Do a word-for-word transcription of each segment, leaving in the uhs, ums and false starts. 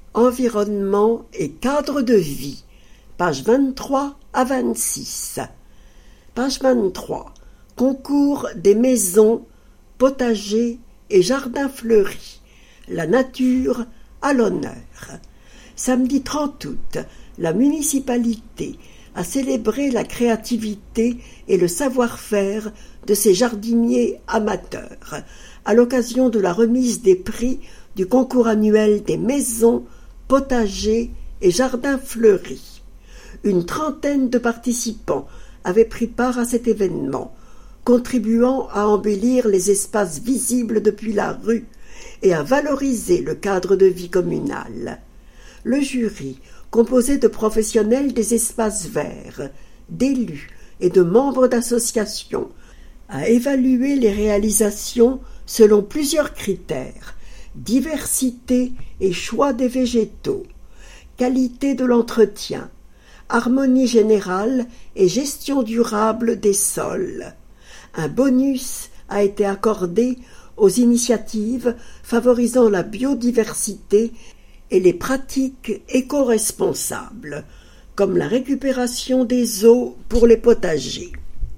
Environnement et cadre de vie, pages vingt-trois à vingt-six. Page vingt-trois. Concours des maisons, potagers et jardins fleuris. La nature à l'honneur. Samedi trente août, la municipalité a célébré la créativité et le savoir-faire de ses jardiniers amateurs à l'occasion de la remise des prix du concours annuel des maisons, potagers et jardins fleuris. Une trentaine de participants avaient pris part à cet événement, contribuant à embellir les espaces visibles depuis la rue et à valoriser le cadre de vie communal. Le jury, composé de professionnels des espaces verts, d'élus et de membres d'associations, a évalué les réalisations selon plusieurs critères: diversité et choix des végétaux, qualité de l'entretien, harmonie générale et gestion durable des sols. Un bonus a été accordé aux initiatives favorisant la biodiversité et les pratiques éco-responsables, comme la récupération des eaux pour les potagers.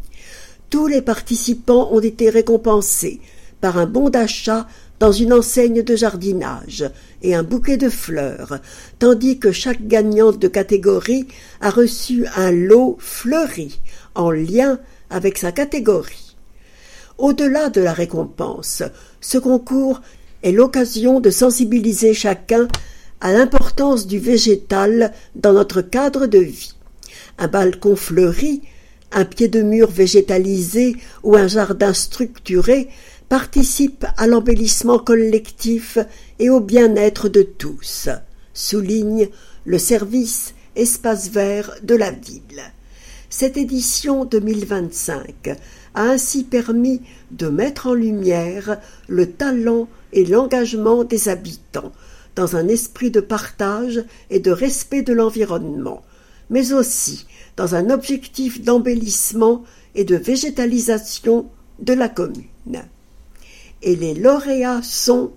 Tous les participants ont été récompensés par un bon d'achat dans une enseigne de jardinage et un bouquet de fleurs, tandis que chaque gagnante de catégorie a reçu un lot fleuri en lien avec sa catégorie. Au-delà de la récompense, ce concours est l'occasion de sensibiliser chacun à l'importance du végétal dans notre cadre de vie. Un balcon fleuri, un pied de mur végétalisé ou un jardin structuré participent à l'embellissement collectif et au bien-être de tous, souligne le service Espace Vert de la ville. Cette édition deux mille vingt-cinq a ainsi permis de mettre en lumière le talent et l'engagement des habitants dans un esprit de partage et de respect de l'environnement, mais aussi dans un objectif d'embellissement et de végétalisation de la commune. Et les lauréats sont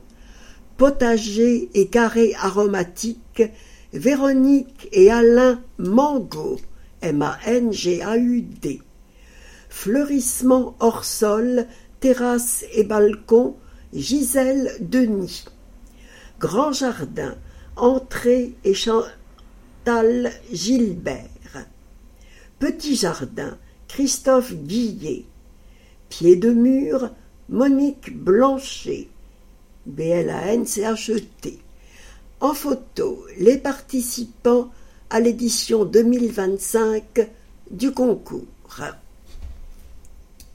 Potager et carré aromatique, Véronique et Alain Mangaud, M A N G A U D. Fleurissement hors sol, terrasse et balcon, Gisèle Denis. Grand jardin, entrée et Chantal Gilbert. Petit jardin, Christophe Guillet. Pied de mur, Monique Blanchet. B L A N C H E T. En photo, les participants à l'édition deux mille vingt-cinq du concours.